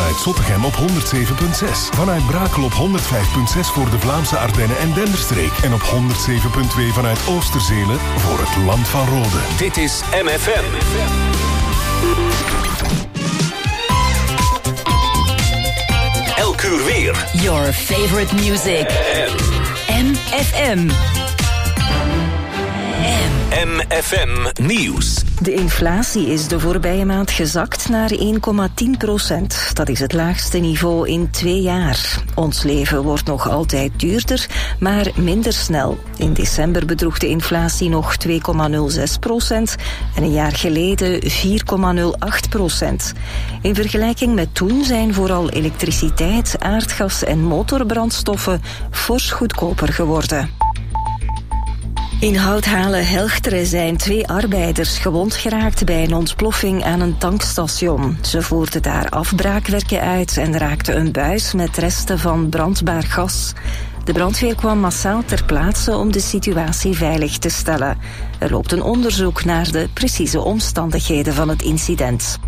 vanuit Zottegem op 107.6. Vanuit Brakel op 105.6 voor de Vlaamse Ardennen en Denderstreek. En op 107.2 vanuit Oosterzelen voor het Land van Rode. Dit is MFM. Elk uur weer. Your favorite music. MFM. MFM Nieuws. De inflatie is de voorbije maand gezakt naar 1,10%. Dat is het laagste niveau in 2 jaar. Ons leven wordt nog altijd duurder, maar minder snel. In december bedroeg de inflatie nog 2,06% en een jaar geleden 4,08%. In vergelijking met toen zijn vooral elektriciteit, aardgas en motorbrandstoffen fors goedkoper geworden. In Houthalen-Helchteren zijn 2 arbeiders gewond geraakt bij een ontploffing aan een tankstation. Ze voerden daar afbraakwerken uit en raakten een buis met resten van brandbaar gas. De brandweer kwam massaal ter plaatse om de situatie veilig te stellen. Er loopt een onderzoek naar de precieze omstandigheden van het incident.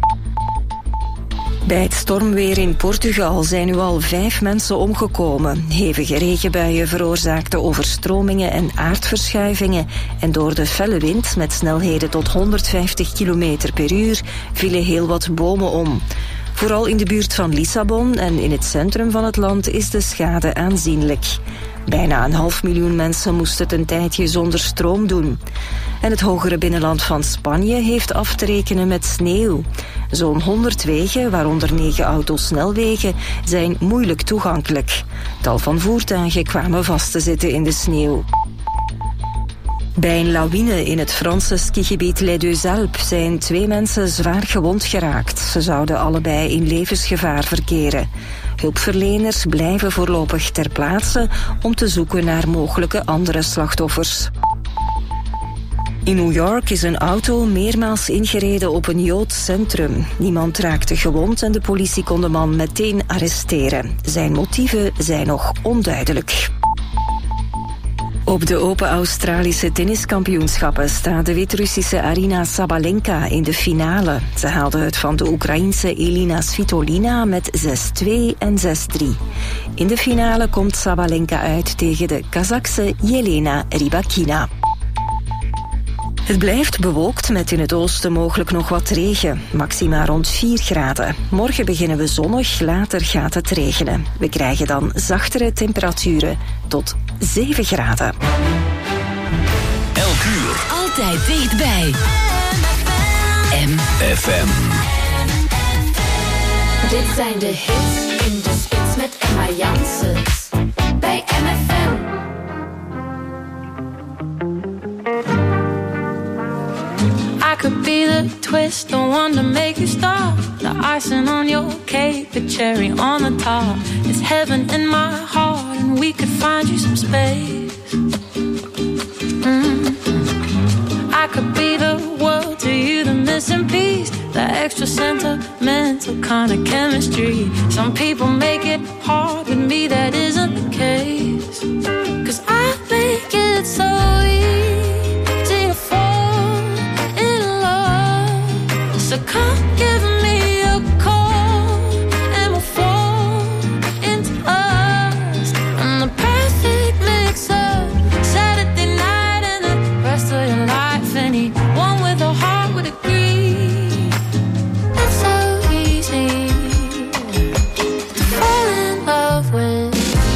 Bij het stormweer in Portugal zijn nu al 5 mensen omgekomen. Hevige regenbuien veroorzaakten overstromingen en aardverschuivingen. En door de felle wind met snelheden tot 150 km per uur vielen heel wat bomen om. Vooral in de buurt van Lissabon en in het centrum van het land is de schade aanzienlijk. Bijna 500.000 mensen moesten het een tijdje zonder stroom doen. En het hogere binnenland van Spanje heeft af te rekenen met sneeuw. Zo'n 100 wegen, waaronder 9 autosnelwegen, zijn moeilijk toegankelijk. Tal van voertuigen kwamen vast te zitten in de sneeuw. Bij een lawine in het Franse skigebied Les Deux Alpes zijn 2 mensen zwaar gewond geraakt. Ze zouden allebei in levensgevaar verkeren. Hulpverleners blijven voorlopig ter plaatse om te zoeken naar mogelijke andere slachtoffers. In New York is een auto meermaals ingereden op een Joods centrum. Niemand raakte gewond en de politie kon de man meteen arresteren. Zijn motieven zijn nog onduidelijk. Op de Open Australische tenniskampioenschappen staat de Wit-Russische Aryna Sabalenka in de finale. Ze haalde het van de Oekraïense Elina Svitolina met 6-2 en 6-3. In de finale komt Sabalenka uit tegen de Kazachse Jelena Rybakina. Het blijft bewolkt met in het oosten mogelijk nog wat regen. Maxima rond 4 graden. Morgen beginnen we zonnig, later gaat het regenen. We krijgen dan zachtere temperaturen tot 7 graden. Elk uur. Altijd dichtbij. MFM. Dit zijn de hits in de spits met Emma Janssens. Bij MFM. I could be the twist, the one to make you stop. The icing on your cake, the cherry on the top. It's heaven in my heart, and we could find you some space. I could be the world to you, the missing piece, the extra sentimental kind of chemistry. Some people make it hard, with me that isn't the case. 'Cause I make it so easy to fall in love. So come give me a call and we'll fall into us. And the perfect mix of Saturday night and the rest of your life. Anyone with a heart would agree. It's so easy to fall in love with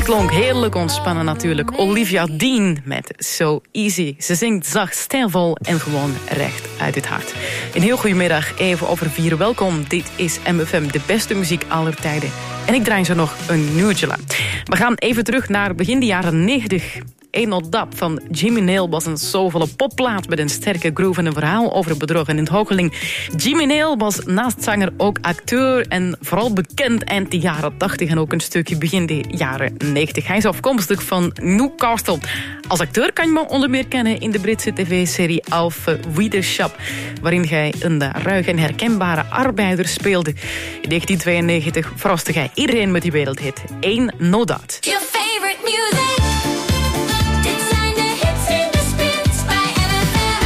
klonk heerlijk ontspannen natuurlijk. Olivia Dean met So Easy. Ze zingt zacht, stijlvol en gewoon recht uit het hart. Een heel goedemiddag, even over 4. Welkom, dit is MFM, de beste muziek aller tijden. En ik draai zo nog een nieuwtje. We gaan even terug naar begin de jaren 90. Ain't No Doubt van Jimmy Nail was een soulvolle popplaat met een sterke groove en een verhaal over bedrog en onthoogeling. Jimmy Nail was naast zanger ook acteur en vooral bekend eind de jaren 80 en ook een stukje begin de jaren 90. Hij is afkomstig van Newcastle. Als acteur kan je me onder meer kennen in de Britse tv-serie Alf Wiedershop, waarin hij een ruige en herkenbare arbeider speelde. In 1992 verraste hij iedereen met die wereldhit Ain't No Doubt. Your favorite music. Dit zijn de hits in de spits bij MFM.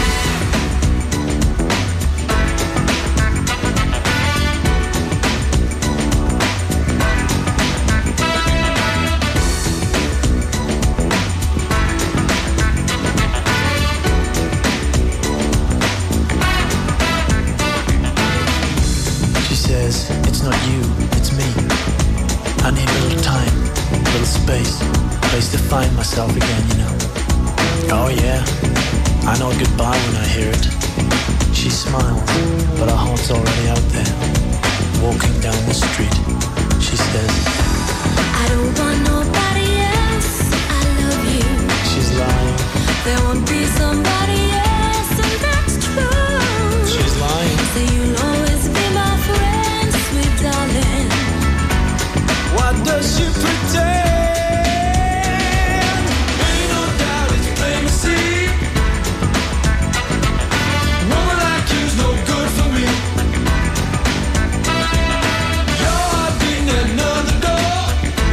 She says, it's not you, it's me. I need a little time, a little space, place to find myself again, you know. Oh yeah, I know goodbye when I hear it. She smiles, but her heart's already out there. Walking down the street, she says, I don't want nobody else. I love you. she's lying, There won't be somebody else, and that's true. she's lying. So you'll always be my friend, sweet darling. Why does she pretend? Ain't no doubt it's plain to see. Woman like you's no good for me. Your heart beating at another door.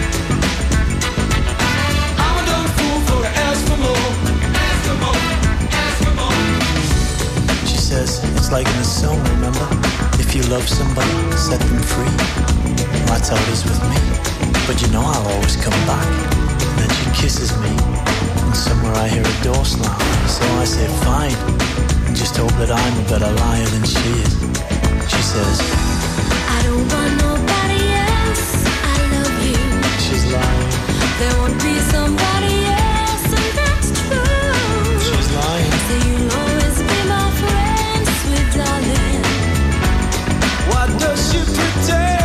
I'm a dumb fool for to ask for more. Ask for more, ask for more. She says it's like in a song, remember? If you love somebody, set them free. That's how it is with me. But you know I'll always come back. And then she kisses me, and somewhere I hear a door slam. So I say fine, and just hope that I'm a better liar than she is. She says, I don't want nobody else. I love you. she's lying, There won't be somebody else, and that's true. she's lying. So you'll always be my friend, sweet darling. Why does she pretend?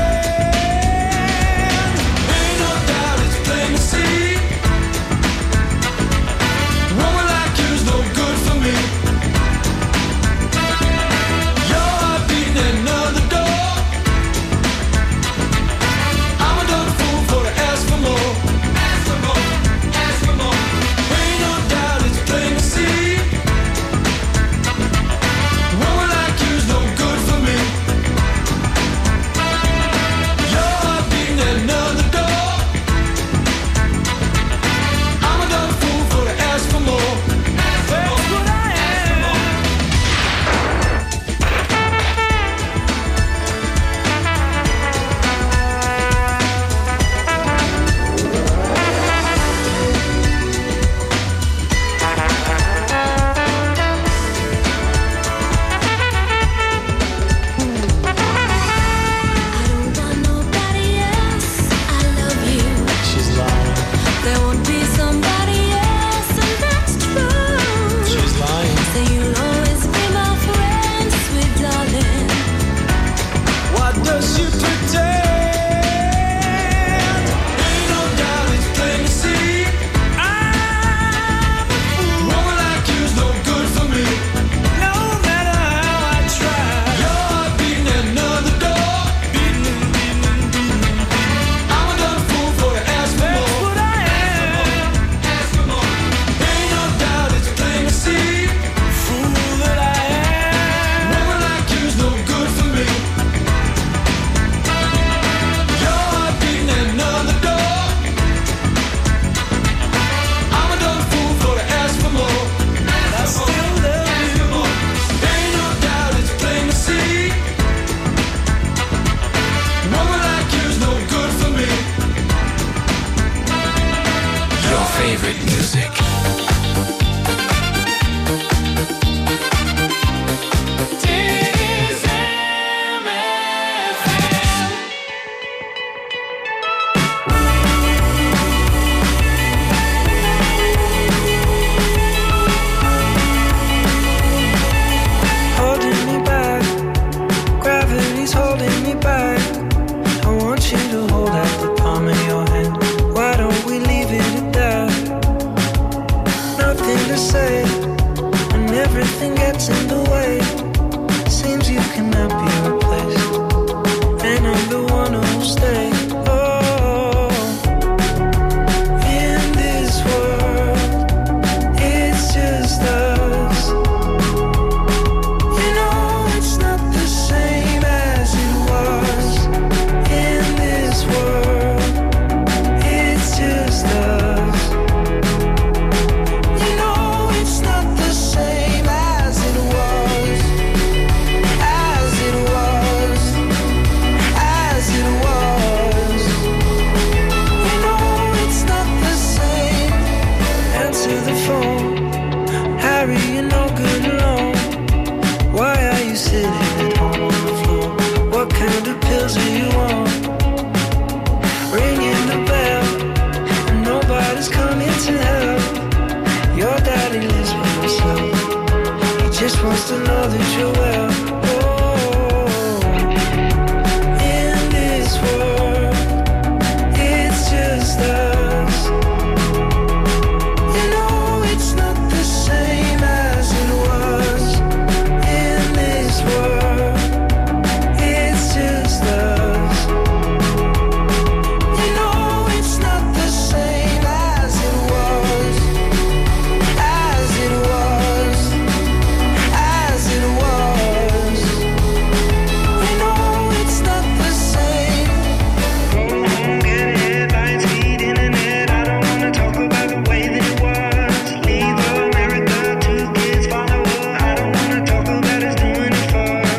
Ain't no doubt it's plain to see. Woman like you's no good for me. Your heart beating at another door. palm of your hand. Why don't we leave it at that? Nothing to say, and everything gets in the way. Seems you cannot be replaced, and I'm the one who'll stay. Oh, in this world, it's just us. You know it's not the same as it was. In this world, it's just us. You know it's not the same as it was. As it was. As it was. You know it's not the same. Answer the phone. Harry, you're no good alone. Why are you sitting at home on the floor? What kind of pills are you on? Ringing the bell, and nobody's coming to help. Your daddy lives by himself. He just wants to know that you're well. Oh, in this world, it's just us. You know it's not the same as it was. In this world, it's just us. You know it's not the same as it was. As it was. As it was. You know it's not the same. Go home, get headlines, feed internet. I don't wanna talk about the way that it was. Leave America, 2 kids follow her. I don't wanna talk about us doing it first.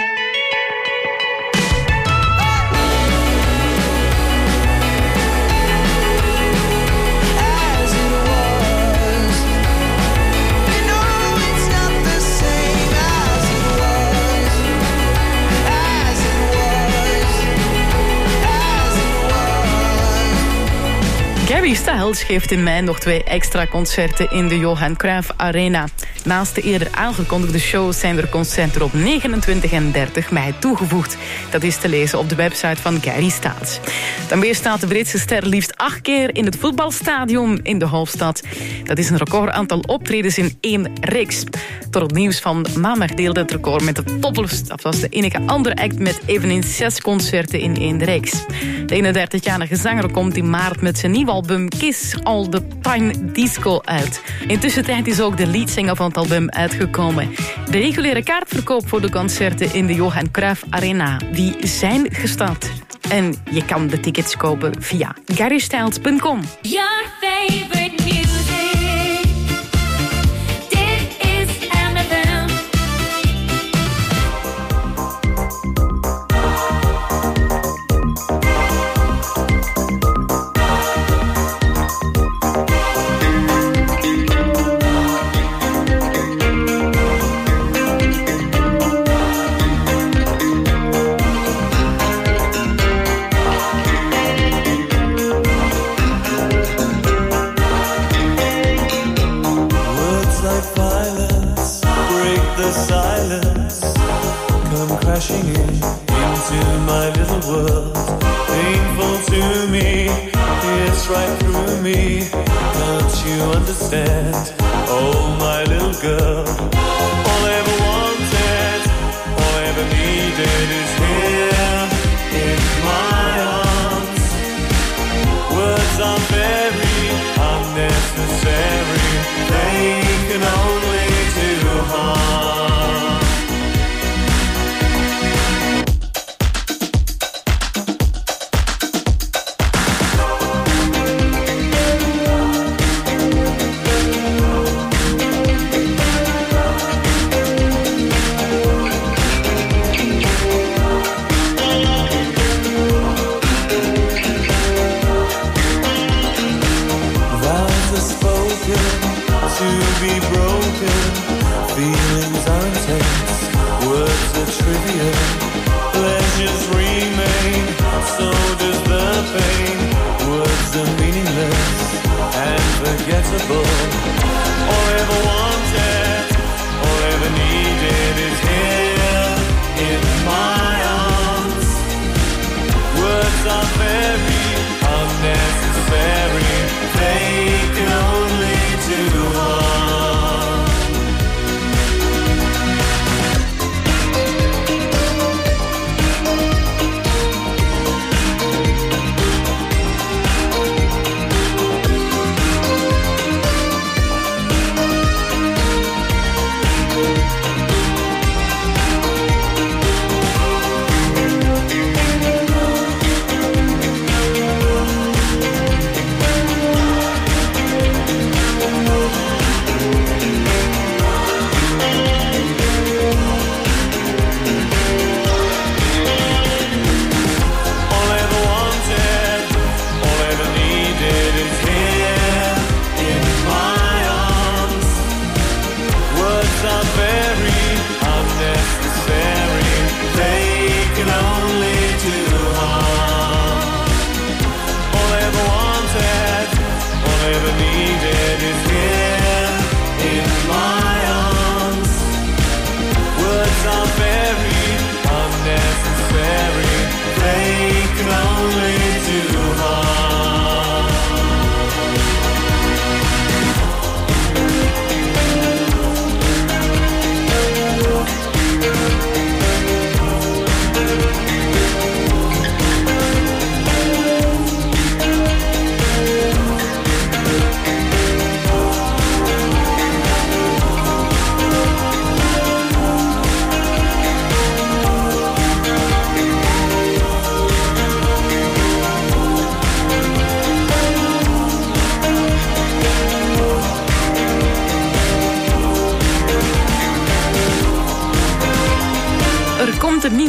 As it was. You know it's not the same as it was. As it was. As it was. Gary Styles geeft in mei nog 2 extra concerten in de Johan Cruijff Arena. Naast de eerder aangekondigde shows zijn er concerten op 29 en 30 mei toegevoegd. Dat is te lezen op de website van Gary Styles. Dan weer staat de Britse ster liefst 8 keer in het voetbalstadion in de hoofdstad. Dat is een record aantal optredens in 1 reeks. Door het nieuws van maandag deelde het record met de Toppers. Dat was de enige andere act met eveneens 6 concerten in 1 reeks. De 31-jarige zanger komt in maart met zijn nieuwe album Kiss All The Time Disco uit. Intussen tijd is ook de leadzanger van het album uitgekomen. De reguliere kaartverkoop voor de concerten in de Johan Cruijff Arena die zijn gestart. En je kan de tickets kopen via GaryStyles.com. Your favorite music. Dit is MFM. Words like violence break the silence, come crashing into my little world. Painful to me, it's right through me. Don't you understand? Oh, my little girl. All I ever wanted, all I ever needed is here in my arms. Words are very unnecessary. They can only do harm. Vows are spoken,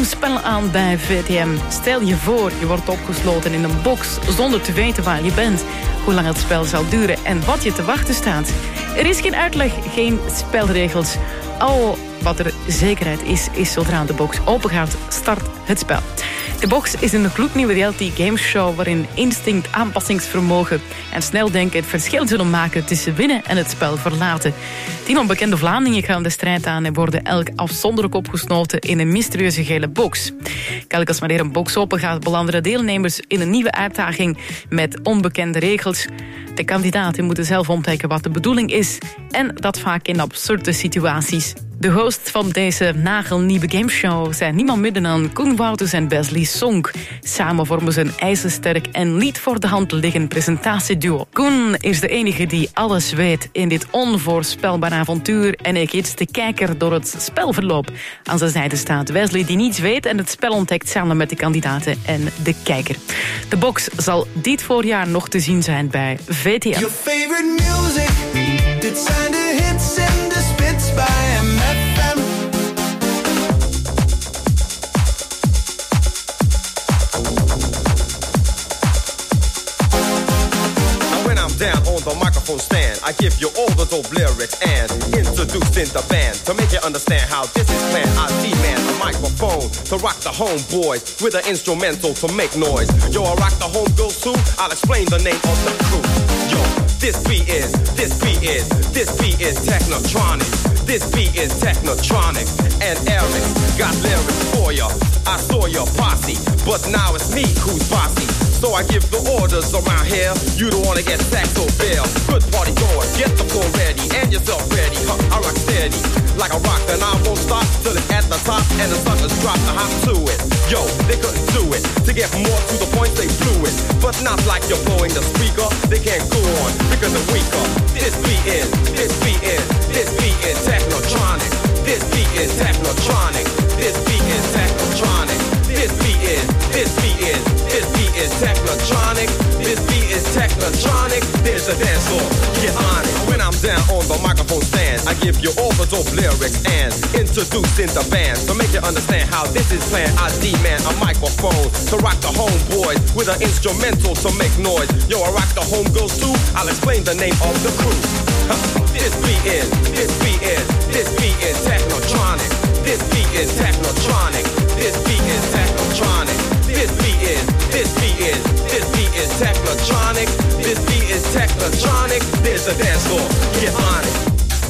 spel aan bij VTM. Stel je voor, je wordt opgesloten in een box zonder te weten waar je bent, hoe lang het spel zal duren en wat je te wachten staat. Er is geen uitleg, geen spelregels. Al wat er zekerheid is zodra de box open gaat, start het spel. De Box is een gloednieuwe reality gameshow waarin instinct, aanpassingsvermogen en snel denken het verschil zullen maken tussen winnen en het spel verlaten. 10 onbekende Vlamingen gaan de strijd aan en worden elk afzonderlijk opgesloten in een mysterieuze gele box. Telkens wanneer een box open gaat, belanden de deelnemers in een nieuwe uitdaging met onbekende regels. De kandidaten moeten zelf ontdekken wat de bedoeling is en dat vaak in absurde situaties. De hosts van deze nagelnieuwe gameshow zijn niemand minder dan Koen Wouters en Besley Sonk. Samen vormen ze een ijzersterk en niet voor de hand liggend presentatieduo. Koen is de enige die alles weet in dit onvoorspelbare avontuur en hij gids de kijker door het spelverloop. Aan zijn zijde staat Wesley die niets weet en het spel ontdekt samen met de kandidaten en de kijker. De Box zal dit voorjaar nog te zien zijn bij VTM. Your favorite music, dit zijn de hits en de spits bij MFM. When I'm down on the microphone stand, I give you all the dope lyrics and introducing the band to make you understand how this is planned. I demand a microphone to rock the homeboys with an instrumental to make noise. Yo, I rock the homegirls too. I'll explain the name of the crew. Yo, this beat is Technotronic. This beat is Technotronic, and Eric got lyrics for ya. I saw your posse, but now it's me who's bossy. So I give the orders around here. You don't wanna get sacked or bail. Good party goers, get the floor ready and yourself ready. I rock steady like a rock, and I won't stop till it's at the top and the suckers drop the hop to it. Yo, they couldn't do it. To get more to the point, they blew it. But not like you're blowing the speaker. They can't go on because they're weaker. This beat is Technotronic. This beat is Technotronic. This beat is Technotronic. This beat is Technotronic. This beat is Technotronic. There's a dance floor, get on it. When I'm down on the microphone stand, I give you all the dope lyrics and introducing the band to make you understand how this is planned. I demand a microphone to rock the homeboys with an instrumental to make noise. Yo, I rock the homegirls too. I'll explain the name of the crew. This beat is Technotronic. This beat is Technotronic. This beat is Technotronic. This beat is Technotronic. This beat is Technotronic. There's a dance floor, get on it.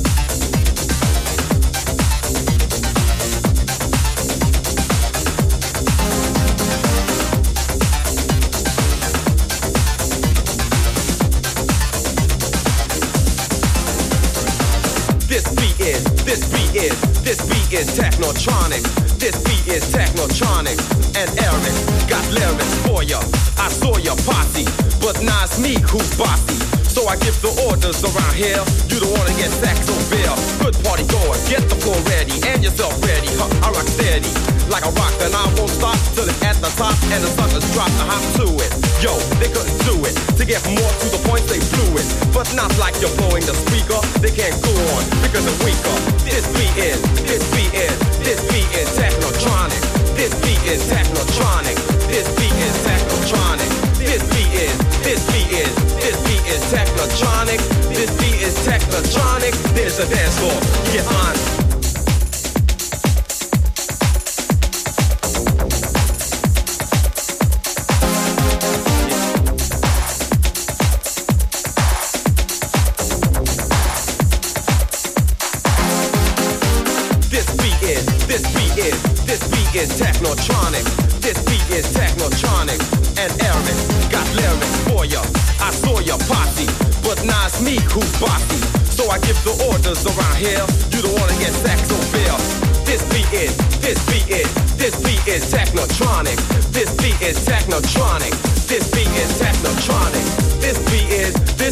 This beat is Technotronic. This beat is Technotronic. And Eric got lyrics for ya. I saw your posse, but now it's me who's bossy. So I give the orders around here. You don't wanna get sacked or bail. Good party goers, get the floor ready and yourself ready. I rock steady like a rock, and I won't stop till it's at the top and the suckers drop the hop to it. Yo, they couldn't do it. To get more to the point, they blew it. But not like you're blowing the speaker. They can't go on because they're weaker. This beat is Technotronic. This beat is Technotronic. This beat is Technotronic. This beat is Technotronic. This beat is Technotronic. There's a dance floor, get on it. Is Technotronic. This beat is Technotronic. And Eric got lyrics for ya. I saw your posse, but now it's me who's bossy. So I give the orders around here. You don't wanna get sacked or bail. This beat is Technotronic. This beat is Technotronic. This beat is Technotronic. This beat is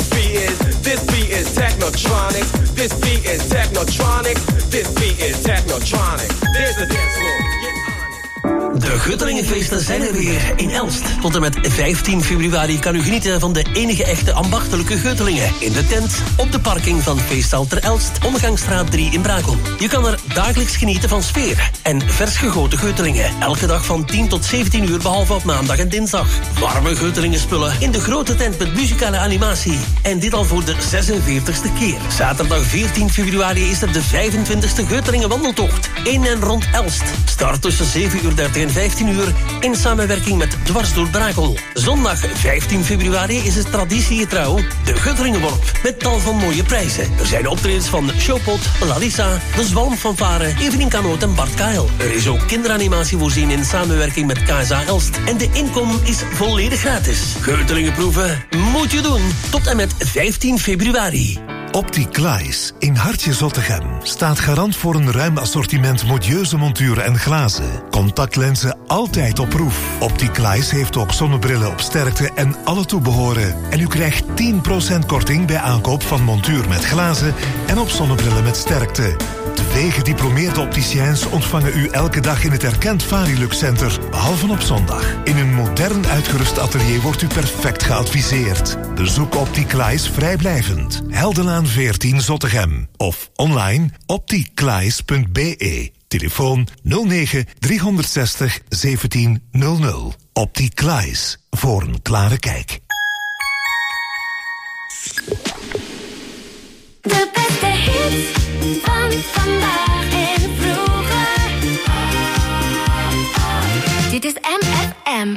Technotronic. This beat is Technotronic. This beat is Technotronic. There's a dance floor. De Guttelingenfeesten zijn er weer in Elst. Tot en met 15 februari kan u genieten van de enige echte ambachtelijke Guttelingen. In de tent, op de parking van Feesthal ter Elst, Omgangsstraat 3 in Brakel. Je kan er dagelijks genieten van sfeer en vers gegoten Guttelingen. Elke dag van 10 tot 17 uur, behalve op maandag en dinsdag. Warme Guttelingenspullen in de grote tent met muzikale animatie. En dit al voor de 46e keer. Zaterdag 14 februari is er de 25e Guttelingen wandeltocht. In en rond Elst. Start tussen 7:30 en 15 uur in samenwerking met Dwars door Brakel. Zondag 15 februari is het traditiegetrouw de Guttelingenworp met tal van mooie prijzen. Er zijn optredens van Showpot, Lalissa, de Zwalmfanfare, Evelien Kanoot en Bart Kael. Er is ook kinderanimatie voorzien in samenwerking met KSA Elst. En de inkom is volledig gratis. Guttelingenproeven moet je doen tot en met 15 februari. Opticlies in Hartje Zottegem staat garant voor een ruim assortiment modieuze monturen en glazen. Contactlenzen altijd op proef. Opticlies heeft ook zonnebrillen op sterkte en alle toebehoren. En u krijgt 10% korting bij aankoop van montuur met glazen en op zonnebrillen met sterkte. 2 gediplomeerde opticiens ontvangen u elke dag in het erkend Varilux Center, behalve op zondag. In een modern uitgerust atelier wordt u perfect geadviseerd. Bezoek Opticlies vrijblijvend. Heldenlaan 14 Zottegem. Of online opticlies.be. Telefoon 09 360 1700. Opticlies. Voor een klare kijk. De beste hits van vandaag en vroeger. Dit is MFM.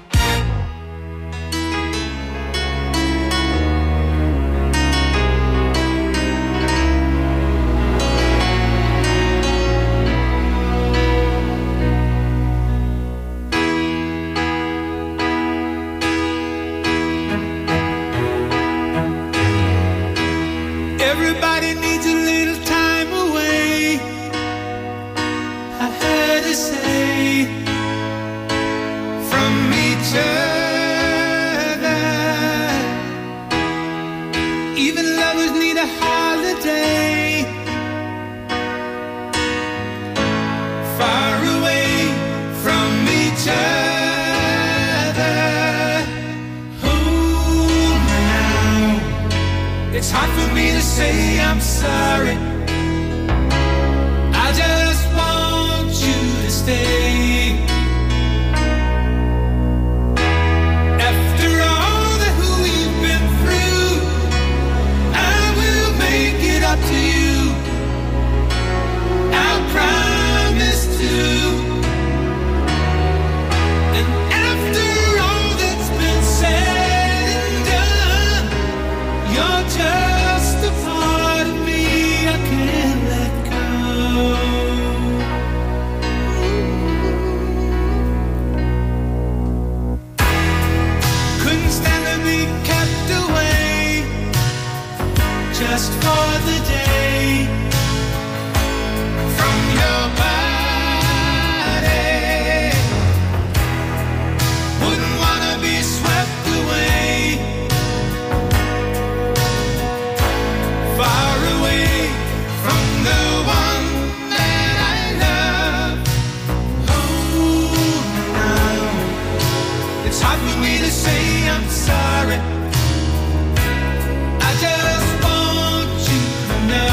Everybody needs a little time away, I heard her say, from each other. Even lovers need a holiday, far away from each other. Oh, now it's hard for me to say I'm sorry. I just want you to stay. After all that we've been through, I will make it up to you. I'll promise to. And after all that's been said and done, you're just a part of me I can't let go. Couldn't stand to be kept away just for the day from your body. Wouldn't wanna be swept away, far away from the one that I love. Oh, now it's hard for me to say I'm sorry. I just want you to know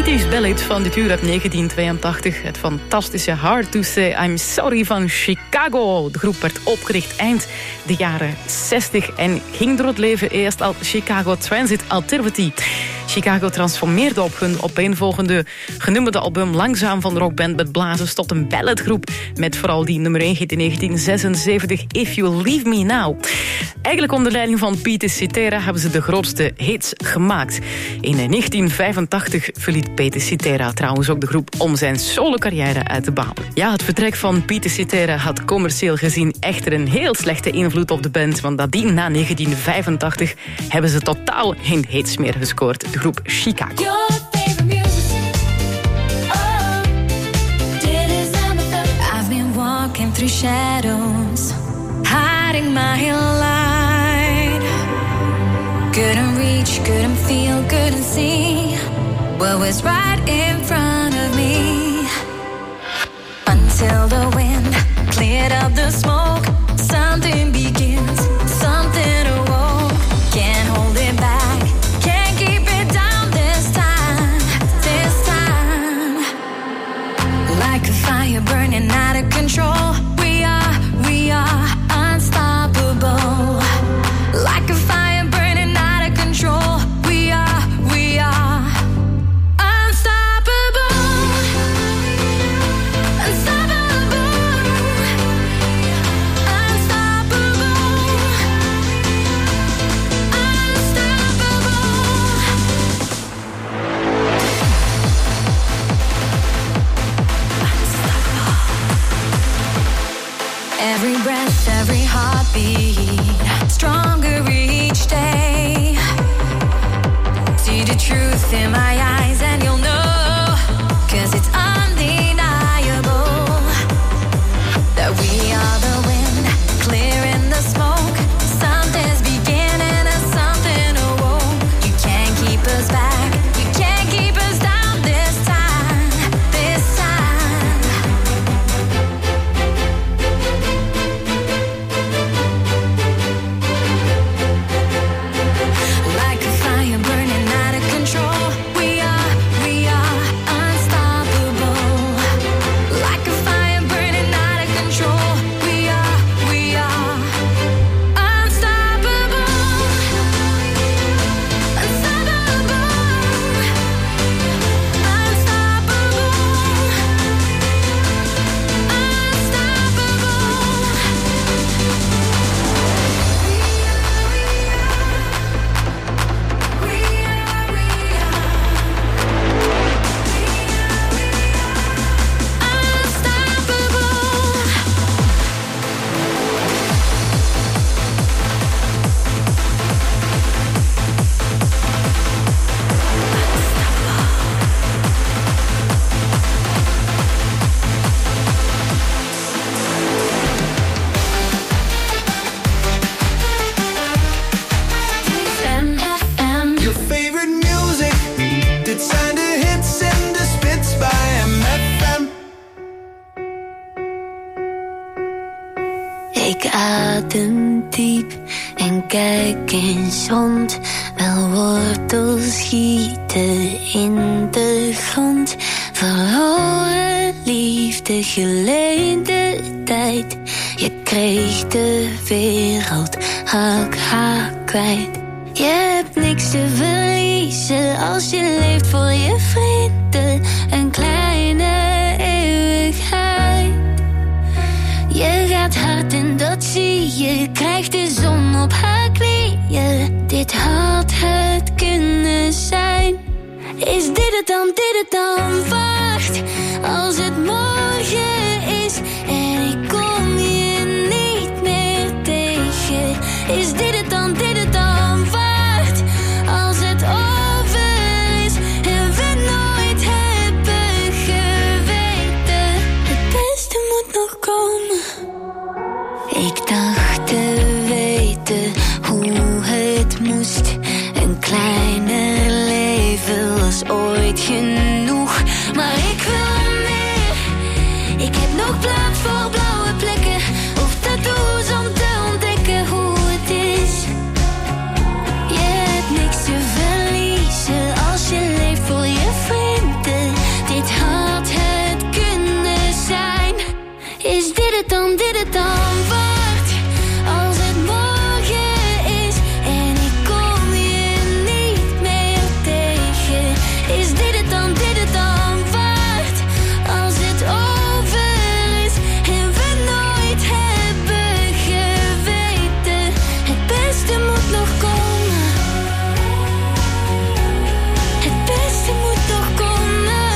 80s ballad van dit uur uit 1982. Het fantastische Hard to Say I'm Sorry van Chicago. De groep werd opgericht eind de jaren 60 en ging door het leven eerst als Chicago Transit Alternative. Chicago transformeerde op hun opeenvolgende genummerde album langzaam van rockband met blazers tot een balladgroep met vooral die nummer 1 hit in 1976 If You Leave Me Now. Eigenlijk onder leiding van Pete Cetera hebben ze de grootste hits gemaakt. In 1985 verliet Pete Cetera trouwens ook de groep om zijn solo-carrière uit te bouwen. Ja, het vertrek van Pete Cetera had commercieel gezien echter een heel slechte invloed op de band, want nadien, na 1985, hebben ze totaal geen hits meer gescoord. De groep Chicago. I've been walking through shadows, hiding my light. Couldn't reach, couldn't feel, couldn't see what was right in front of me. Until the wind cleared up the smoke, something begins, something awoke. Can't hold it back, can't keep it down this time, this time. Like a fire burning out of control, we are unstoppable. Like a fire burning out of control, we are unstoppable. Unstoppable. Unstoppable. Every breath, every heartbeat, stronger each day. See the truth in my eyes and you'll know, 'cause it's undeniable that we are the wind, clearing the smoke. Something's beginning and something awoke. You can't keep us back, you can't keep us down this time, this time. Like a fire burning out of control, we are unstoppable. Like a fire burning out of control, we are unstoppable. Unstoppable. Your favorite music, dit zijn de hits en de spits bij MFM. Ik adem diep en kijk eens rond. Wel wortels schieten in de grond. Verloren liefde, geleende tijd. Je kreeg de wereld, raak haar kwijt. Je hebt niks te verliezen als je leeft voor je vrienden. Een kleine eeuwigheid. Je gaat hard en dat zie je. Krijgt de zon op haar knieën. Dit had het kunnen zijn. Is dit het dan, dit het dan? Wacht, als het morgen is en ik kom je niet meer tegen. Is dit het dan, dit het dan? Wacht, als het over is en we nooit hebben geweten. Het beste moet nog komen. Ik dacht te weten hoe het moest. Een kleiner leven was ooit genoeg. Maar ik wil meer. Ik heb nog plaats voor blauwe plekken of tattoos om te ontdekken hoe het is. Je hebt niks te verliezen als je leeft voor je vrienden. het dan waard? Als het morgen is en ik kom je niet meer tegen. Is dit het dan waard? Als het over is en we nooit hebben geweten. Het beste moet nog komen. Het beste moet nog komen.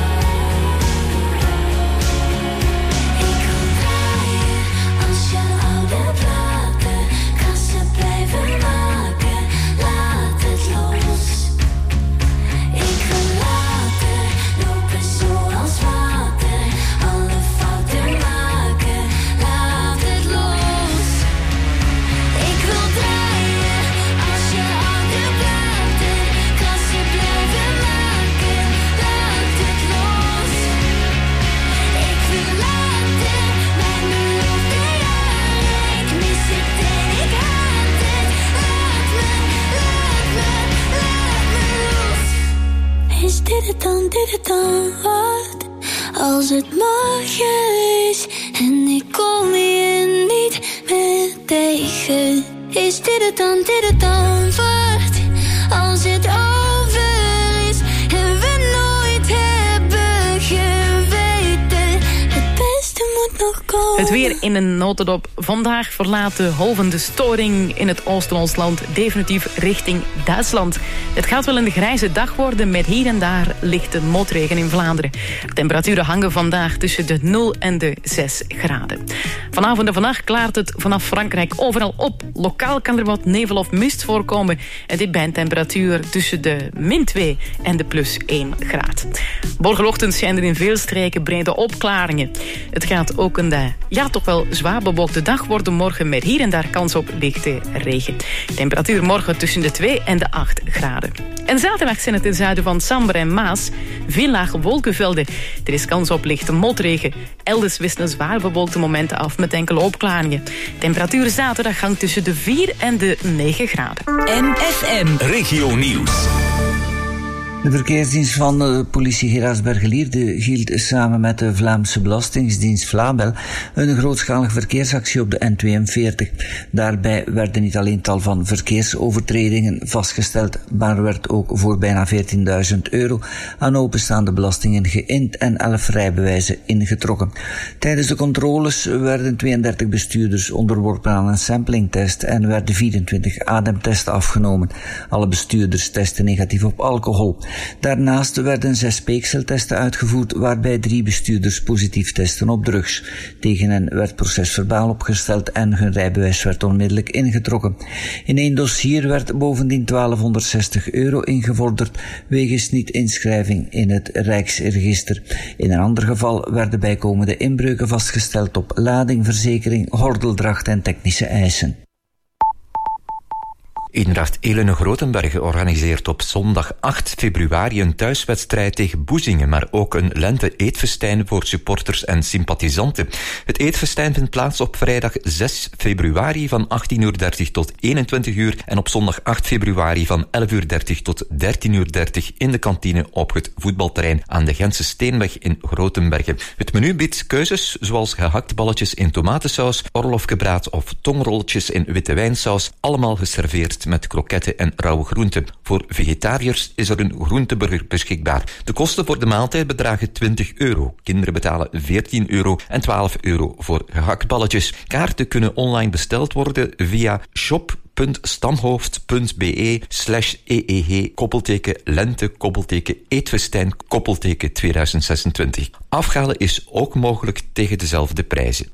Ik wil draaien als je oude platen. Kassen blijven maken, laat het los. Ik wil later lopen zoals water. Alle fouten maken, laat het los. Ik wil draaien als je oude platen. Kassen blijven maken, laat het los. Ik wil later mijn beloofde jaren. Ik mis het en ik haat het. Laat me los. Is dit het dan waard? Als het morgen is en ik kom je niet meer tegen. Is dit het dan waard? Als het over is en we nooit hebben geweten. Het beste moet nog komen. Het weer in een notendop. Vandaag verlaat de golvende storing in het oosten ons land definitief richting Duitsland. Het gaat wel een grijze dag worden met hier en daar lichte motregen in Vlaanderen. De temperaturen hangen vandaag tussen de 0 en de 6 graden. Vanavond en vannacht klaart het vanaf Frankrijk overal op. Lokaal kan er wat nevel of mist voorkomen. En dit bij een temperatuur tussen de -2 en de +1 graad. Morgenochtend zijn er in veel streken brede opklaringen. Het gaat ook een toch wel zwaar bewolkte dag worden morgen met hier en daar kans op lichte regen. Temperatuur morgen tussen de 2 en de 8 graden. En zaterdag zijn het ten zuiden van Sambre en Maas veel lage wolkenvelden. Er is kans op lichte motregen. Elders wisselen zwaar bewolkte momenten af met enkele opklaringen. Temperatuur zaterdag hangt tussen de 4 en de 9 graden. MFM Regio Nieuws. De verkeersdienst van de politie Geraardsbergen-Lierde hield samen met de Vlaamse Belastingsdienst Vlabel een grootschalige verkeersactie op de N42. Daarbij werden niet alleen tal van verkeersovertredingen vastgesteld, maar werd ook voor bijna €14.000 aan openstaande belastingen geïnd en 11 rijbewijzen ingetrokken. Tijdens de controles werden 32 bestuurders onderworpen aan een samplingtest en werden 24 ademtesten afgenomen. Alle bestuurders testen negatief op alcohol. Daarnaast werden 6 speekseltesten uitgevoerd, waarbij 3 bestuurders positief testen op drugs. Tegen hen werd procesverbaal opgesteld en hun rijbewijs werd onmiddellijk ingetrokken. In 1 dossier werd bovendien €1260 ingevorderd wegens niet-inschrijving in het Rijksregister. In een ander geval werden bijkomende inbreuken vastgesteld op lading, verzekering, gordeldracht en technische eisen. Eendracht Elene-Grotenberg organiseert op zondag 8 februari een thuiswedstrijd tegen Boezingen, maar ook een lente-eetfestijn voor supporters en sympathisanten. Het eetfestijn vindt plaats op vrijdag 6 februari van 18:30 tot 21 uur en op zondag 8 februari van 11:30 tot 13:30 in de kantine op het voetbalterrein aan de Gentse Steenweg in Grotenbergen. Het menu biedt keuzes zoals gehaktballetjes in tomatensaus, orlofgebraad of tongrolletjes in witte wijnsaus, allemaal geserveerd met kroketten en rauwe groenten. Voor vegetariërs is er een groenteburger beschikbaar. De kosten voor de maaltijd bedragen €20. Kinderen betalen €14 en €12 voor gehaktballetjes. Kaarten kunnen online besteld worden via shop.stamhoofd.be/EEG-lente-eetfestijn-2026. Afhalen is ook mogelijk tegen dezelfde prijzen.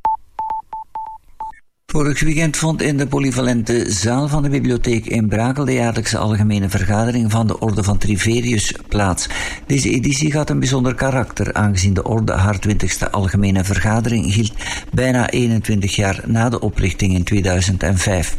Vorig weekend vond in de polyvalente zaal van de bibliotheek in Brakel de jaarlijkse algemene vergadering van de Orde van Triverius plaats. Deze editie had een bijzonder karakter, aangezien de Orde haar 20e algemene vergadering hield, bijna 21 jaar na de oprichting in 2005.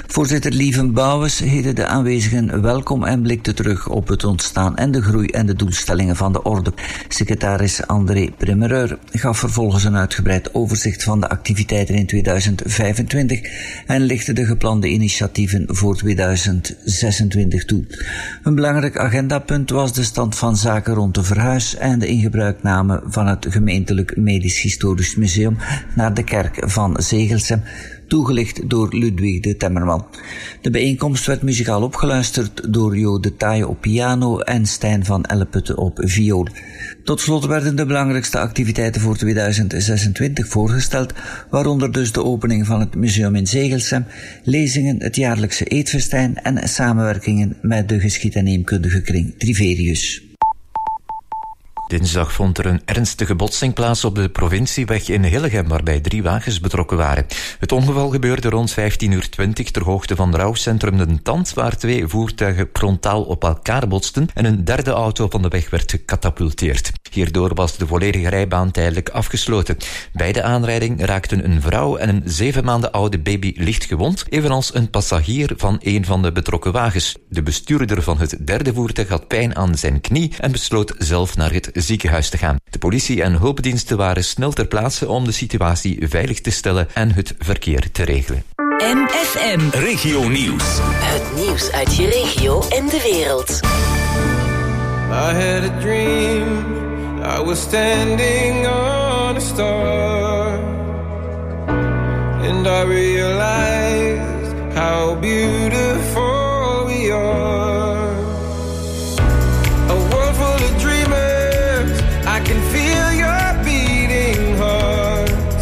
Voorzitter Lieven Bouwens heette de aanwezigen welkom en blikte terug op het ontstaan en de groei en de doelstellingen van de orde. Secretaris André Primereur gaf vervolgens een uitgebreid overzicht van de activiteiten in 2025 en lichtte de geplande initiatieven voor 2026 toe. Een belangrijk agendapunt was de stand van zaken rond de verhuis en de ingebruikname van het gemeentelijk Medisch Historisch Museum naar de kerk van Zegelsem, toegelicht door Ludwig de Temmerman. De bijeenkomst werd muzikaal opgeluisterd door Jo de Taaie op piano en Stijn van Elleputte op viool. Tot slot werden de belangrijkste activiteiten voor 2026 voorgesteld, waaronder dus de opening van het museum in Zegelsem, lezingen, het jaarlijkse eetfestijn en samenwerkingen met de geschied- en neemkundige kring Triverius. Dinsdag vond er een ernstige botsing plaats op de provincieweg in Hillegem, waarbij 3 wagens betrokken waren. Het ongeval gebeurde rond 15:20 ter hoogte van rouwcentrum De Tand, waar 2 voertuigen frontaal op elkaar botsten en een derde auto van de weg werd gecatapulteerd. Hierdoor was de volledige rijbaan tijdelijk afgesloten. Bij de aanrijding raakten een vrouw en een 7 maanden oude baby licht gewond, evenals een passagier van een van de betrokken wagens. De bestuurder van het derde voertuig had pijn aan zijn knie en besloot zelf naar het ziekenhuis te gaan. De politie en hulpdiensten waren snel ter plaatse om de situatie veilig te stellen en het verkeer te regelen. MFM Regio Nieuws. Het nieuws uit je regio en de wereld. I had a dream, I was standing on a star, and I realized how beautiful we are. A world full of dreamers, I can feel your beating hearts.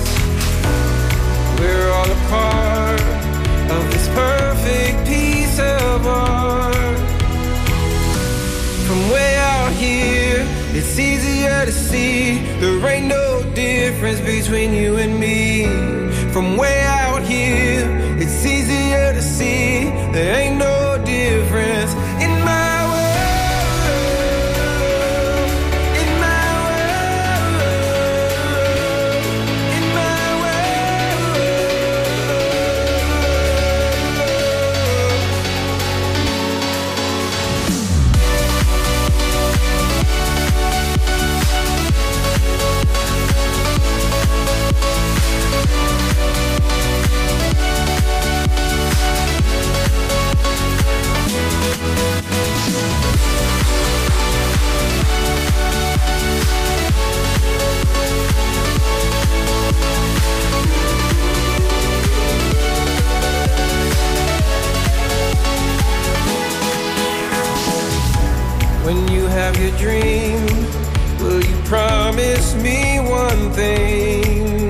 We're all a part of this perfect piece of art. From way out here, it's easier to see there ain't no difference between you and me. From way out here, it's easier to see there ain't no difference in my have your dream, will you promise me one thing?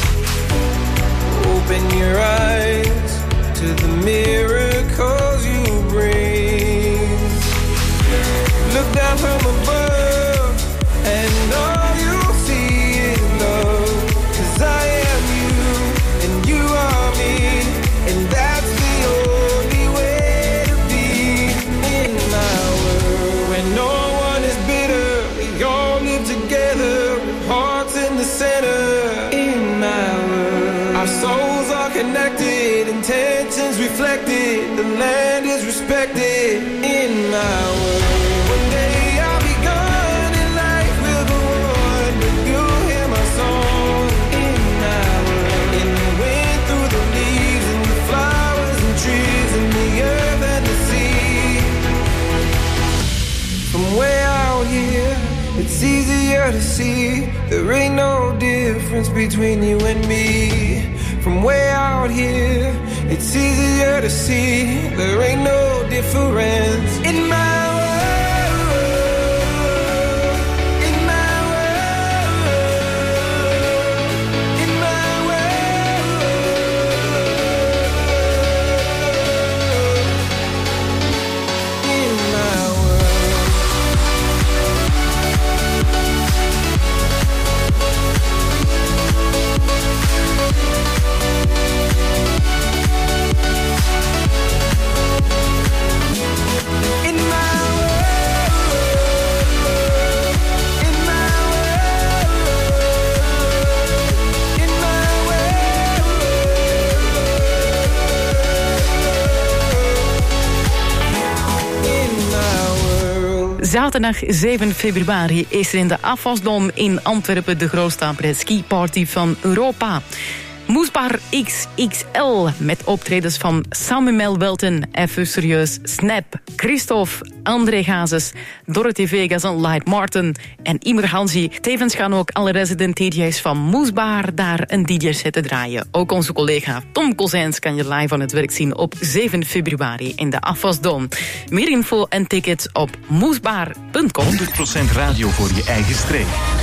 Open your eyes to the miracles you bring. Look down from above and all you'll see is love. 'Cause I am you and you are me, and that's the only way to be in my world. When no one is bitter, we all live together with hearts in the center. In my world, our souls are connected, intentions reflected, the land is respected. In my world, one day I'll be gone and life will go on, but you'll hear my song. In my world, in the wind, through the leaves and the flowers and trees and the earth and the sea. From way out here, it's easier to see there ain't no difference between you and me. From way out here, it's easier to see there ain't no difference in my world, in my world, in my world, in my world. In my Zaterdag 7 februari is er in de Afwasdom in Antwerpen de grootste après-ski party van Europa. Moesbar XXL met optredens van Samuel Welten, Even Serieus, Snap, Christophe, André Hazes, Dorothy Vegas en Light Martin en Imer Hansi. Tevens gaan ook alle resident DJ's van Moesbar daar een DJ-set te draaien. Ook onze collega Tom Kozijns kan je live aan het werk zien op 7 februari in de Afwasdom. Meer info en tickets op moesbar.com. 100% radio voor je eigen streek.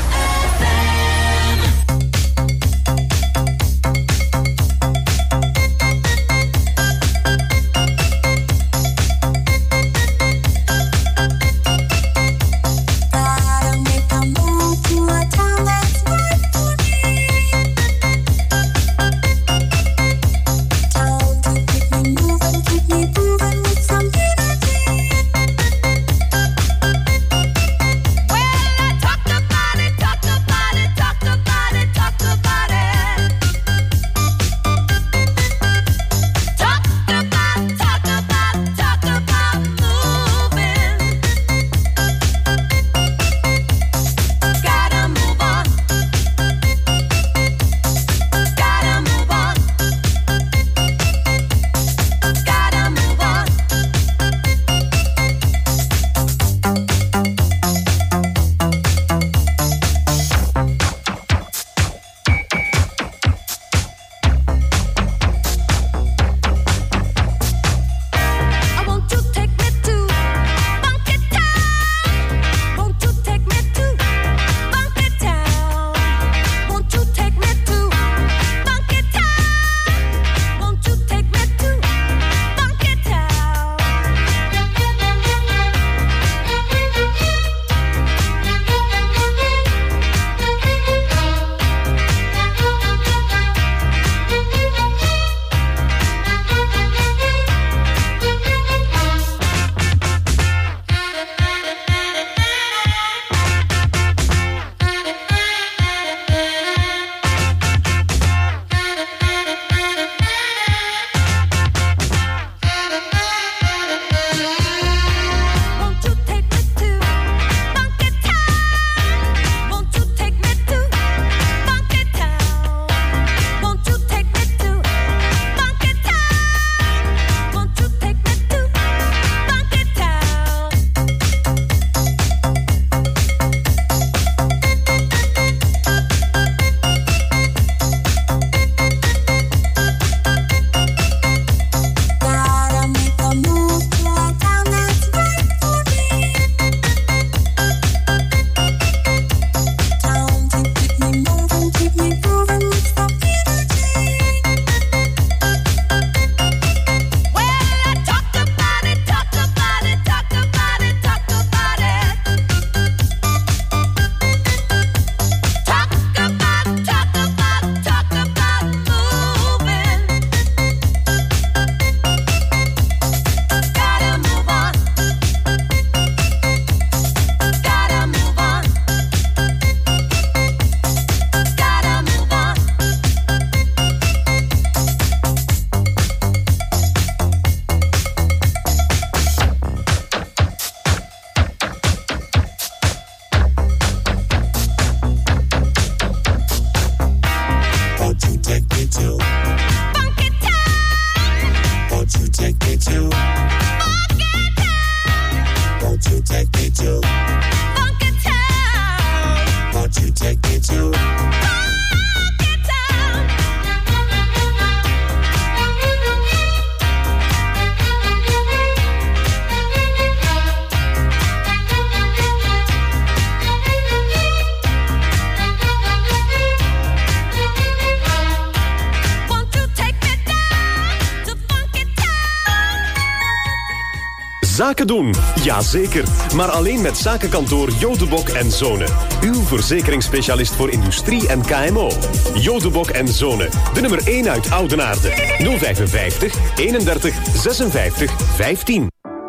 Zaken doen? Jazeker. Maar alleen met zakenkantoor Jodebok en Zonen. Uw verzekeringsspecialist voor industrie en KMO. Jodebok en Zonen. De nummer 1 uit Oudenaarde. 055 31 56 15.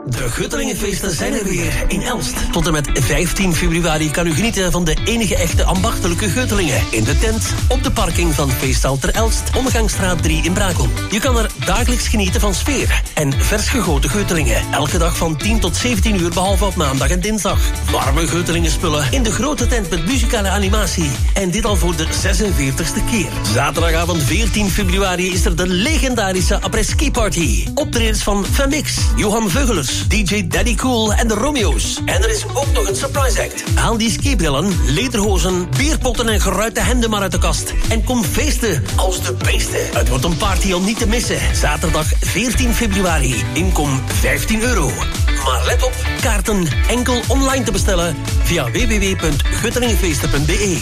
De Guttelingenfeesten zijn er weer in Elst. Tot en met 15 februari kan u genieten van de enige echte ambachtelijke Guttelingen. In de tent, op de parking van Feesthal ter Elst, Omgangsstraat 3 in Brakel. Je kan er dagelijks genieten van sfeer en vers gegoten Guttelingen. Elke dag van 10 tot 17 uur, behalve op maandag en dinsdag. Warme Guttelingenspullen in de grote tent met muzikale animatie. En dit al voor de 46e keer. Zaterdagavond 14 februari is er de legendarische après-ski party. Optredens van Femix, Johan Veugelers, DJ Daddy Cool en de Romeo's. En er is ook nog een surprise act. Haal die skibrillen, lederhozen, bierpotten en geruite hemden maar uit de kast. En kom feesten als de beesten. Het wordt een party om niet te missen. Zaterdag 14 februari. Inkom €15. Maar let op, kaarten enkel online te bestellen via www.guttelingenfeesten.be.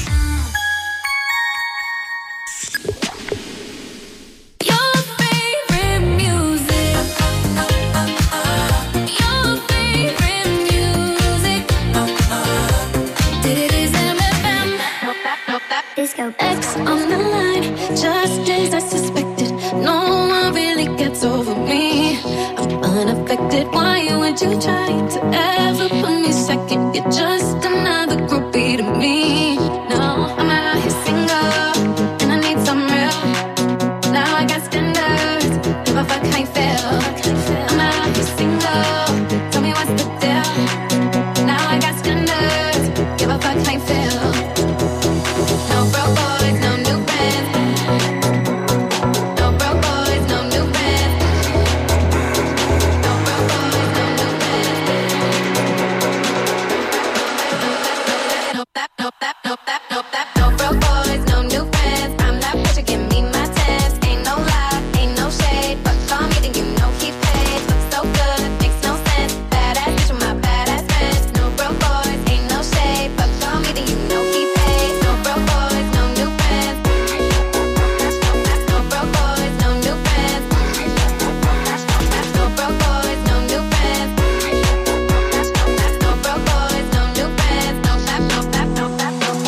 X on the line, just as I suspected. No one really gets over me. I'm unaffected. Why would you try to ever put me second? You're just another groupie to me. No, I'm out here single, and I need some real. Now I got standards, give a fuck how you feel. I'm out here single, tell me what's the deal. Now I got standards, give a fuck how you feel. No broke boys, no new friends. No broke boys, no new friends. No broke boys, no new friends. No broke boys, no new friends. I'm that bitch, give me my test. Ain't no lie, ain't no shade. But call me, then you know he paid. Looks so good, makes no sense. Badass bitch with my badass friends. No broke boys, ain't no shade. But call me, then you know he paid. No broke boys, no new friends. No broke boys, no new friends. No broke boys, no new friends. No broke boys, no new friends. No clap, no clap, no clap, no clap.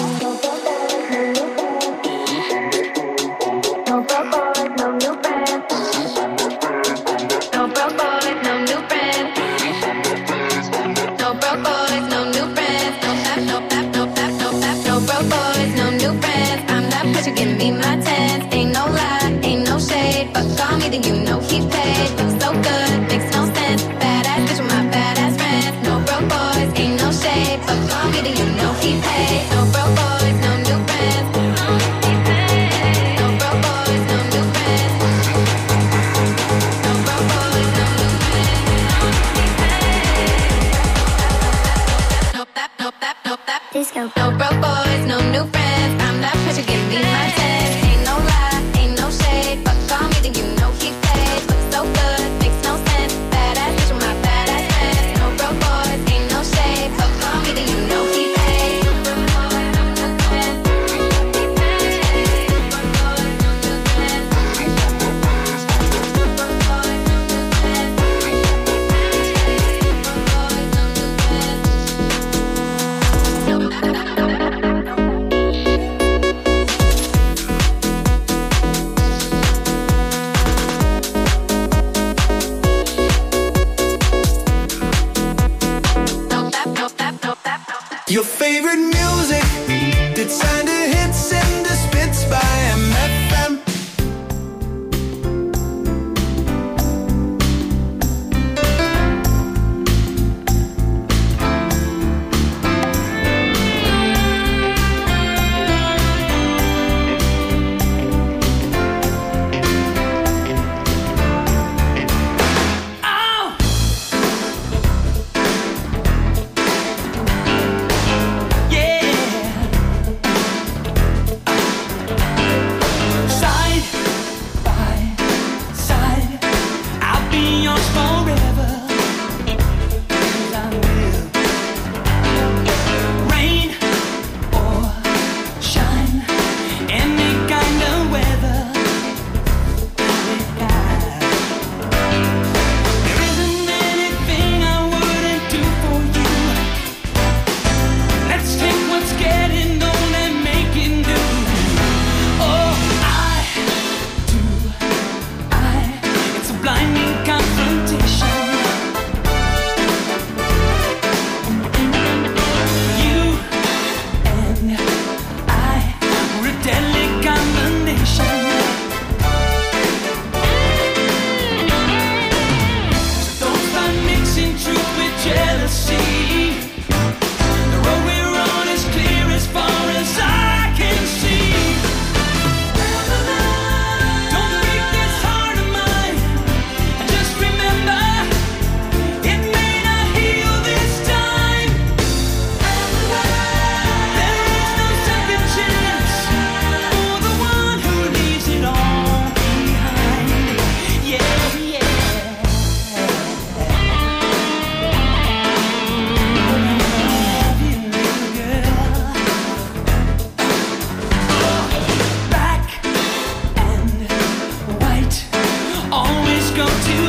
No broke boys, no new friends. No broke boys, no new friends. No broke boys, no new friends. No clap, no clap, no clap, no clap. No broke boys, no new friends. I'm that bitch, give me my tens. Ain't no lie, ain't no shade. But call me, then you know he paid. Looks so good, makes no sense. Badass bitch with my badass friends. No broke boys, ain't no shade. But call me, then you know he paid. No broke boys, no new friends. No broke boys, no new friends. No broke boys, no new friends. No clap, no clap, no clap. Disco. No broke boys, no new friends. I'm that bitch, give me my tens. Ain't no lie, ain't no shade. But call me, then you know he paid. Looks so good, makes no sense. Badass bitch with my badass friends. No broke boys, ain't no shade. But call me, then you know he paid. No broke boys, no new friends. No broke boys, no new friends. No broke boys, no new friends. Your favorite music, dit zijn de hits en de spits bij MFM. Yeah.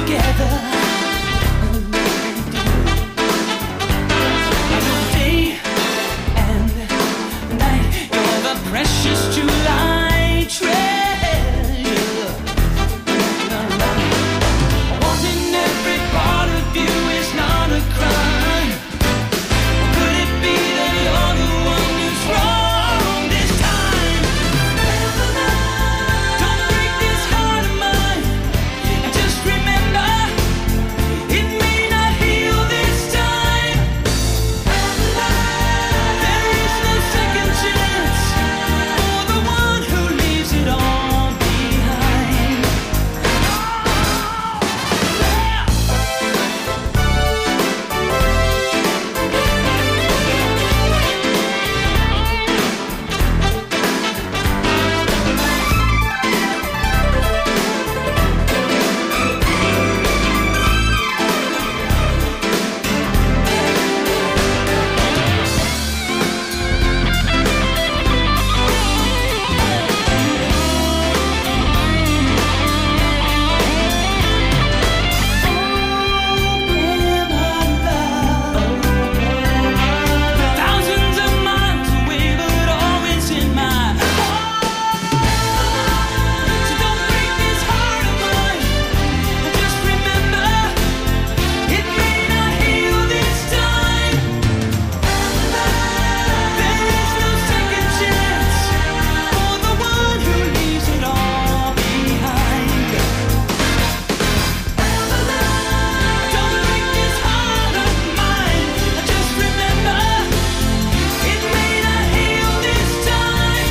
together. Day and night, you're the precious July treasure. Wanting every part of you is not a crime. Could it be that you're the one who's wrong this time? Don't break this heart of mine, and just remember, it may not heal this time. There is no second chance for the one who leaves it all behind. Thousands of miles away, but always in my heart. So don't break this heart of mine. Just remember, it may not heal this time. There is no second chance for the one who leaves it all behind. Don't break this heart of mine. Just remember, it may not heal this time.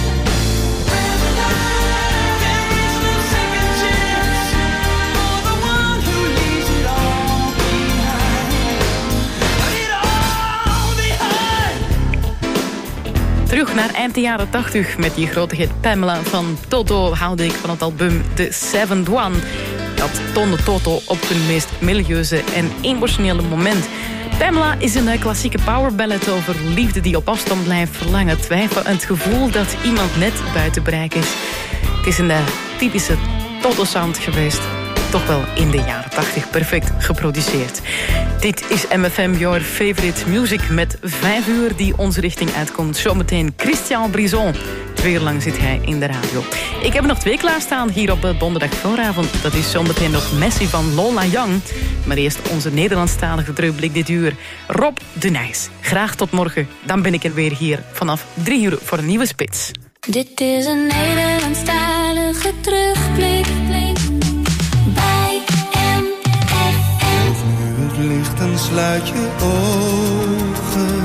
There is no second chance for the one who leaves it all behind. It all behind. Terug naar eind de jaren 80 met die grote hit Pamela van Toto haalde ik van het album The Seventh One. Dat toonde Toto op hun meest melodieuze en emotionele moment. Pamela is een klassieke powerballad over liefde die op afstand blijft verlangen, twijfel en het gevoel dat iemand net buiten bereik is. Het is een typische Toto-sound geweest. Toch wel in de jaren 80 perfect geproduceerd. Dit is MFM Your Favorite Music met 5 uur die onze richting uitkomt. Zometeen Christian Brison. 2 uur lang zit hij in de radio. Ik heb er nog 2 klaarstaan hier op de donderdag vooravond. Dat is zometeen nog Messi van Lola Young. Maar eerst onze Nederlandstalige terugblik dit uur. Rob de Nijs. Graag tot morgen. Dan ben ik er weer hier vanaf 3 uur voor een nieuwe spits. Dit is een Nederlandstalige terugblik bij MFM. Nu het licht en sluit je ogen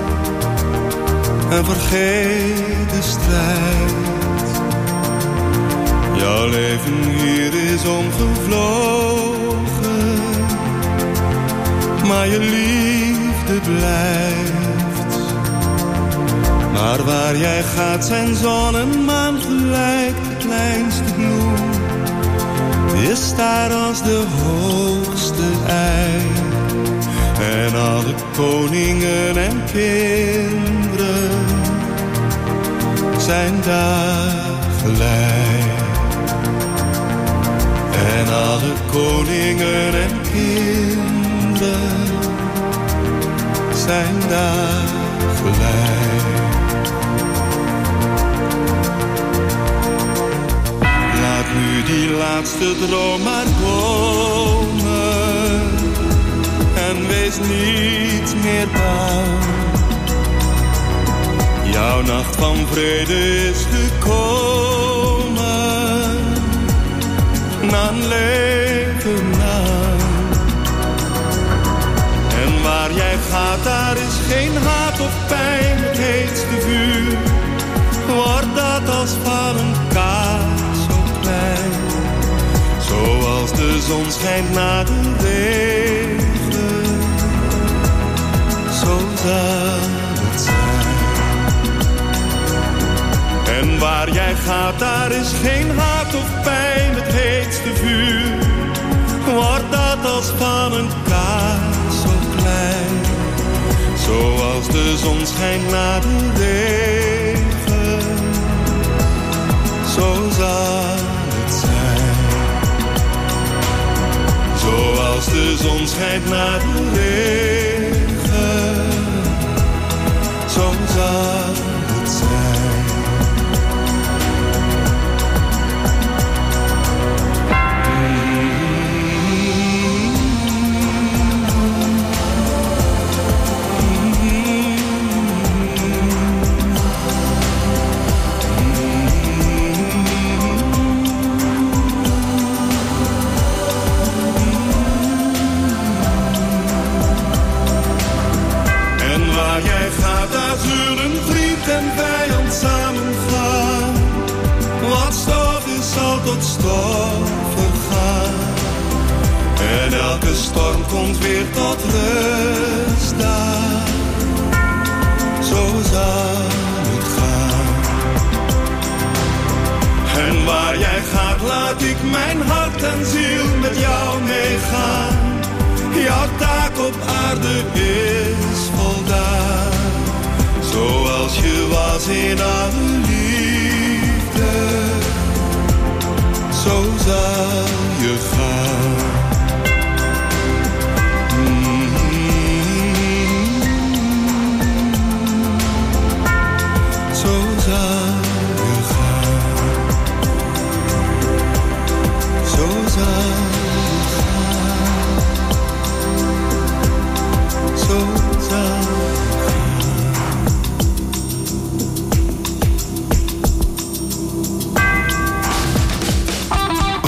en vergeet de strijd. Jouw leven hier is omgevlogen, maar je liefde blijft. Maar waar jij gaat zijn zon en maan gelijk de kleinste bloem. Is daar als de hoogste ei. En alle koningen en kinderen zijn daar gelijk. En alle koningen en kinderen zijn daar gelijk. Laat nu die laatste droom maar komen en wees niet meer bang. Jouw nacht van vrede is gekomen, na een leven lang. En waar jij gaat, daar is geen haat of pijn, het heetste vuur. Wordt dat als van een kaars zo klein, zoals de zon schijnt na de regen, zo zal het zijn. En waar jij gaat, daar is geen haat of pijn, het heetste vuur. Wordt dat als van een kaars zo klein, zoals de zon schijnt na de regen, zo zal het zijn. Zo zon schijnt naar de regen. Zo zal het zijn. Daar zullen vriend en vijand samen gaan. Wat stof is zal tot stof vergaan. En elke storm komt weer tot rust daar. Zo zal het gaan. En waar jij gaat laat ik mijn hart en ziel met jou meegaan. Jouw taak op aarde is voldaan. Zoals je was in alle liefde, zo zal je gaan.